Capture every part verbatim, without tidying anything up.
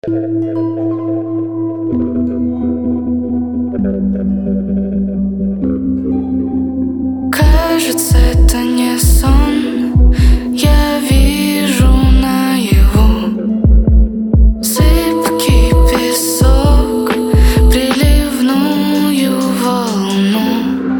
Кажется, это не сон, я вижу наяву зыбкий песок, приливную волну,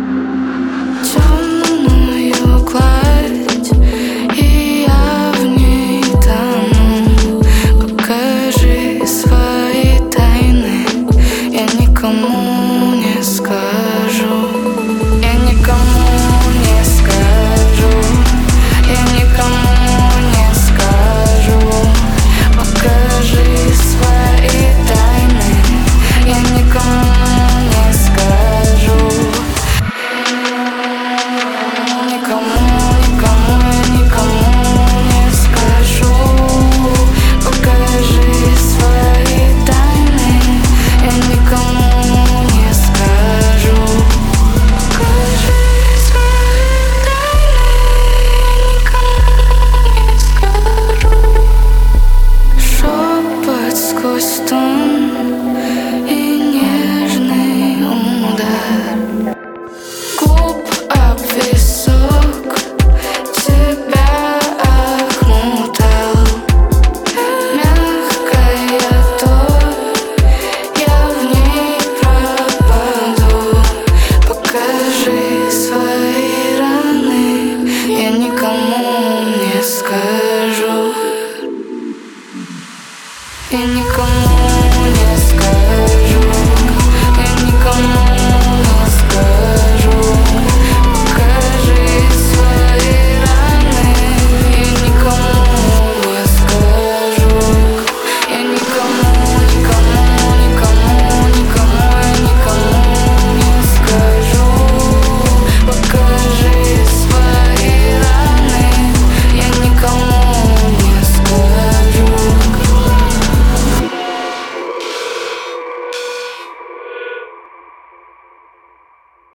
темную гладь, и я в ней тону. Покажи свои тайны, я никому не скажу. Я никому не скажу, я никому не скажу. Покажи свои тайны, я никому не скажу. Никому, никому, я никому не скажу. Покажи свои тайны, я никому не скажу. Покажи свои тайны, шепот сквозь тон и нежный удар губ об висок, тебя охмутал. Мягкая топь, я в ней пропаду. Покажи свои раны, я никому не скажу. Я никому не скажу.